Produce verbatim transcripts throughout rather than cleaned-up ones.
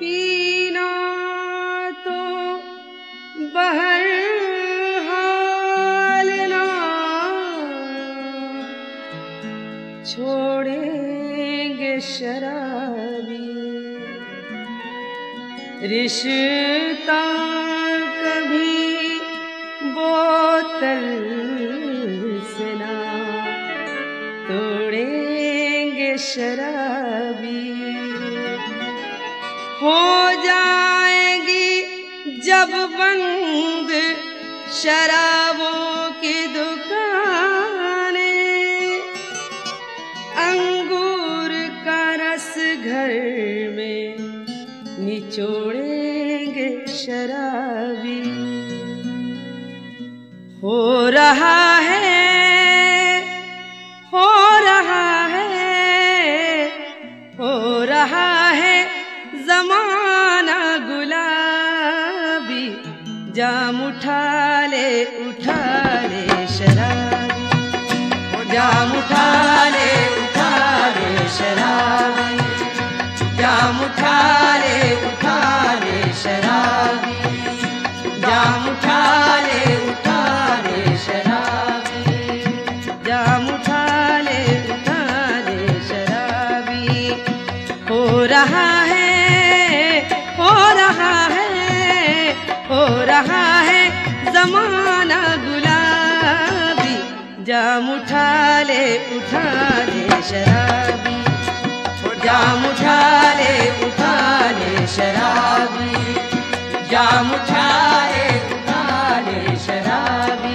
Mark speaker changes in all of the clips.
Speaker 1: पीना तो बहर हाल ना छोड़ेंगे शराबी, रिश्ता कभी बोतल से ना तोड़ेंगे शराबी। हो जाएगी जब बंद शराबों की दुकानें, अंगूर का रस घर में निचोड़ेंगे शराबी। हो रहा है हो रहा है हो रहा है ज़माना गुलाबी, जाम उठा ले उठा ले शराबी, जाम उठा ले उठा ले शराबी, जाम उठा ले उठा ले शराबी, जाम उठा ले उठा ले शराबी, जाम उठा ले उठा ले शराबी। हो रहा है हो रहा है हो रहा है ज़माना गुलाबी, जाम उठा ले उठा ले शराबी, जाम उठा ले उठा ले शराबी, जाम उठा ले उठा ले शराबी।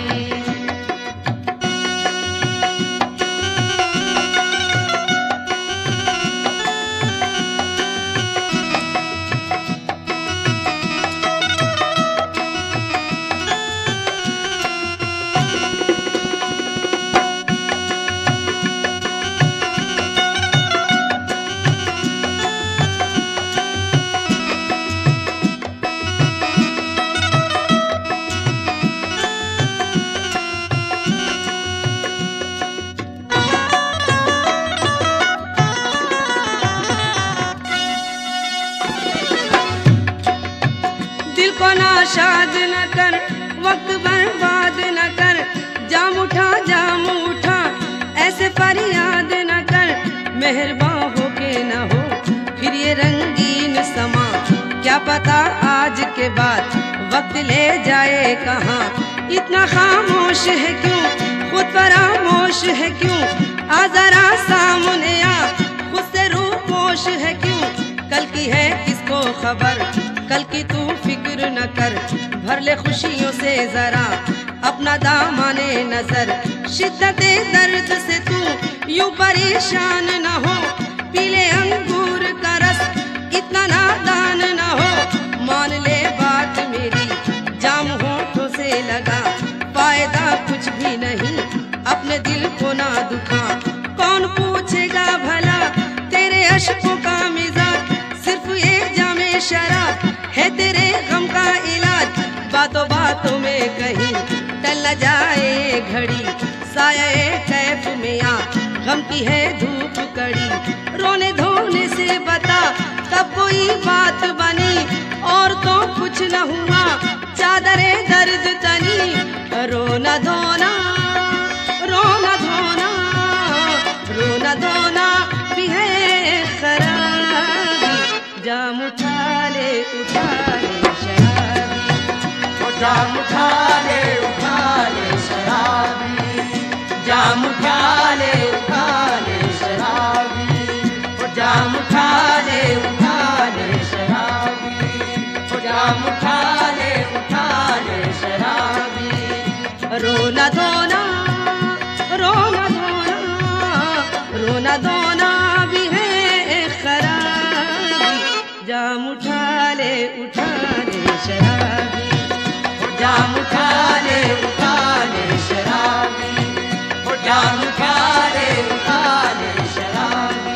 Speaker 1: दिल को नाशाद न कर, वक्त बर्बाद न कर, जाम उठा जाम उठा ऐसे फरियाद न कर, मेहरबान हो के न हो फिर ये रंगीन समा, क्या पता आज के बाद वक्त ले जाए कहाँ। इतना खामोश है क्यों, खुद फरामोश है क्यों, आ जरा सामने आ, खुद से रूपोश है क्यों। कल की है किसको खबर, कल की तू फिक्र न कर, भर ले खुशियों से जरा अपना दामने नजर। शिद्दते दर्द से तू यूं परेशान न हो, पीले अंगूर का रस इतना नादान न हो। मान ले बात मेरी, जाम होठों से लगा, फायदा कुछ भी नहीं, अपने दिल को ना दुखा। कौन पूछेगा भला तेरे अश्कों का मिजाज, सिर्फ ये जामे शराब है तेरे गम का इलाज। बातों बातों में कहीं टल न जाए घड़ी, साये कैफ में आ गम की है धूप कड़ी। रोने धोने से बता कब कोई बात बनी, और तो कुछ न हुआ चादरे दर्द तनी। रोना धोना रोना धोना रोना धोना भी है खराबी, जाम उठा ले उठा ले शराबी, जाम उठा ले उठा ले शराबी, जाम उठा ले उठा ले शराबी, जाम उठा ले उठा ले शराबी, जाम उठा ले उठा ले शराबी। रोना धोना रोना धोना रोना धोना भी है खराबी, जाम उठा ले उठा ले शराबी, जाम उठा ले उठा ले शराबी, जाम उठा ले उठा ले शराबी।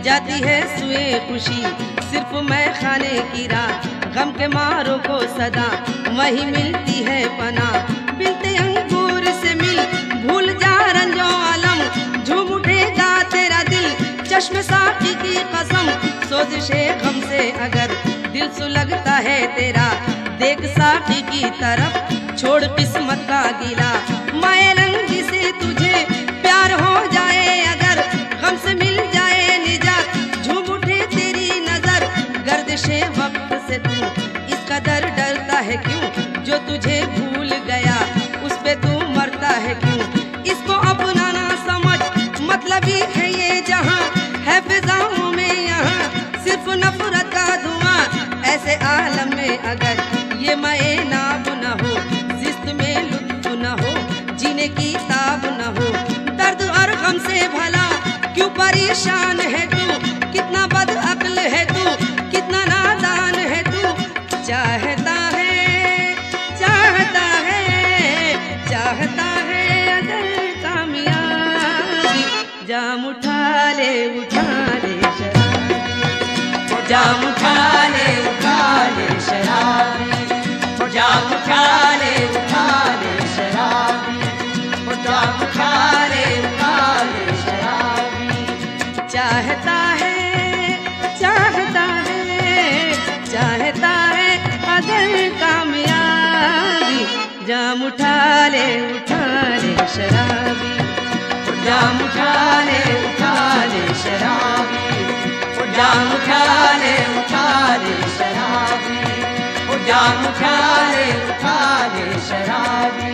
Speaker 1: जाती है सुए खुशी सिर्फ मैं खाने की रात, गम के मारों को सदा वही मिलती है पना। बिनते अंगूर से मिल भूल जा रंजो आलम, झूम उठेगा तेरा दिल चश्म साकी की कसम। सोजिशे गम से अगर दिल सुलगता है तेरा, देख साकी की तरफ छोड़ किस्मत का गिला। माए रंगी से तुझे प्यार हो जाए अगर, गम से मिल जाए निजात झूम उठे तेरी नजर। गर्दिशे वक्त से तू इस कदर डरता है क्यों, जो तुझे भूल गया उस पे तू मरता है क्यों। इसको अपना ना समझ मतलबी है ये जहां, है फिजाओं में यहाँ सिर्फ नफरत का धुआं। ऐसे आलम में अगर ये मए नाब न हो, जिस्त में लुत्फ न हो, जीने की ताब न हो, दर्द और गम से भला क्यों परेशान है तू। कितना बद अक्ल है तू, कितना नादान है तू। चाहता है चाहता है चाहता है अगर कामयाबी, जाम उठा ले उठा ले शराबी,
Speaker 2: जाम उठा ले उठा ले शराबी, जाम उठा ले उठा ले शराबी, जाम उठा ले उठा ले शराबी।
Speaker 1: चाहता है चाहता है चाहता है अगर कामयाबी, जाम उठा ले उठा ले शराबी,
Speaker 2: जाम उठा ले उठा ले शराबी, जाम उठा ले उठा ले शराबी, जाम उठा ले उठा ले शराबी।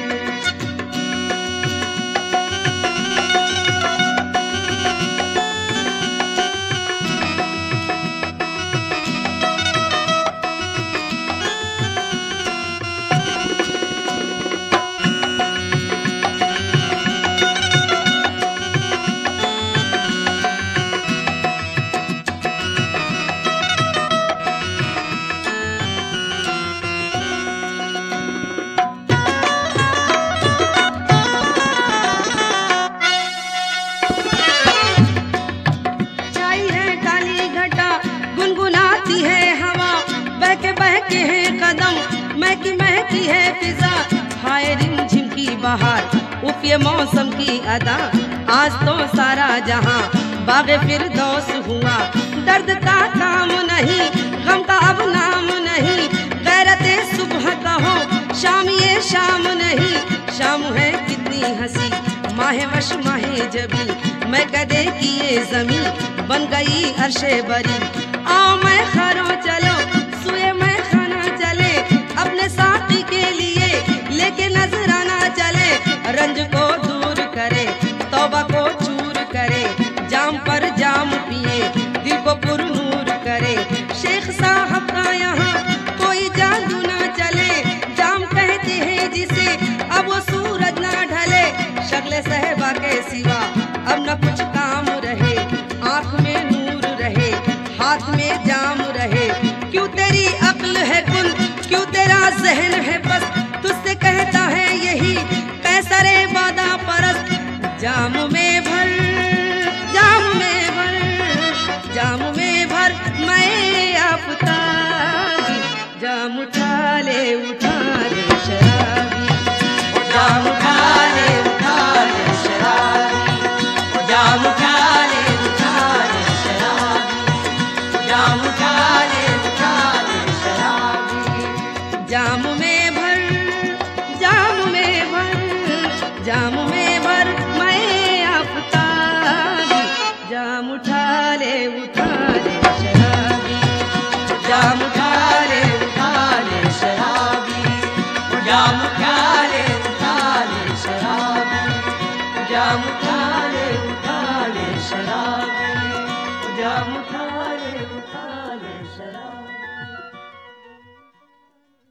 Speaker 1: महकी महकी है फिजा, हाय रिमझिम की बहार, उफ ये मौसम की अदा। आज तो सारा जहां बाग़े फिरदौस हुआ, दर्द का काम नहीं गम का अब नाम नहीं। गैरते सुबह कहो शाम ये शाम नहीं, शाम है कितनी हंसी माहे वश माहे जबी। मैं कदे की ये जमी बन गई अर्शे बरी, आओ मैं खरो चलो सुए मैं खाना चले। अपने साथी के लिए लेके नजराना चले, रंज को दूर करे तौबा को चूर करे। जाम पर जाम पिए दिल को पुरनूर करे, शेख साहब का यहाँ कोई जादू ना चले। जाम कहते हैं जिसे अब वो सूरज ना ढले, शक्ल सहबा के सिवा अब न कुछ काम रहे। आँख में नूर रहे हाथ में जाम रहे, क्यों तेरी अक्ल है कुल क्यों तेरा जहन है बस। तुझसे कहता है यही कैसरे बादा परस्त, जाम में भर जाम में भर जाम में भर मैं आफताबी। जाम उठा ले उठा ले शराबी,
Speaker 2: जाम उठा ले उठा ले शराबी, जाम उठा ले उठा ले शराबी, जाम उठा ले उठा ले शराबी।
Speaker 1: जाम में भर जाम में भर जाम में भर मैं आफताबी। जाम उठा ले उठा ले शराबी,
Speaker 2: जाम उठा ले उठा ले शराबी, जाम उठा ले उठा ले शराबी, जाम उठा ले उठा ले शराबी, जाम उठा